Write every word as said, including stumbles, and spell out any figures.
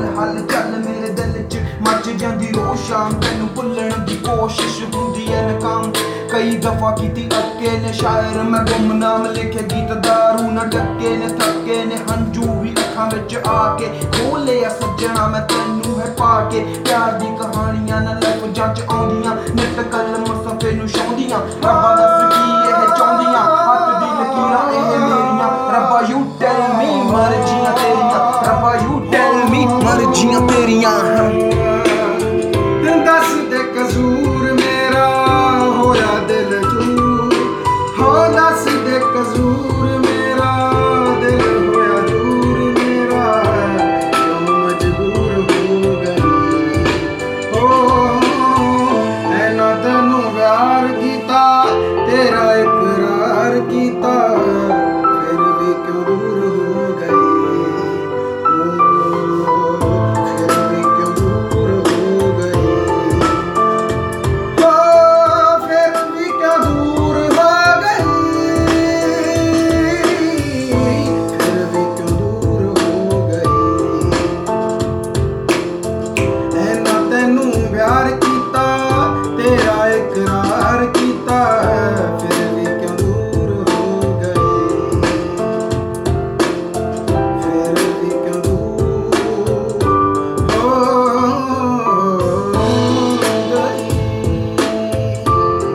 हल चल मेरे दिल च मच जांदी रोशां तैनू भुल्लण दी कोशिश हुंदी ऐ नाकाम कई दफा कीती अक्के ने शायर मैं गुमनाम लिखे गीत दारू न डक्के ने थक्के ने हंजू भी अखां विच आके खोले आ सज्जणा मैं तैनू है पाके प्यार दी कहानियां न लफ्जां च आउंदियां नित कलम सफे नू छाउंदियां रब्बा दस की एह चाहुंदियां हत्थ दी लकीरां एह मेरियां रब्बा यू टेल मी मर्जियां तेरियां रब्बा यू टेल मी मर्जियां तेरियां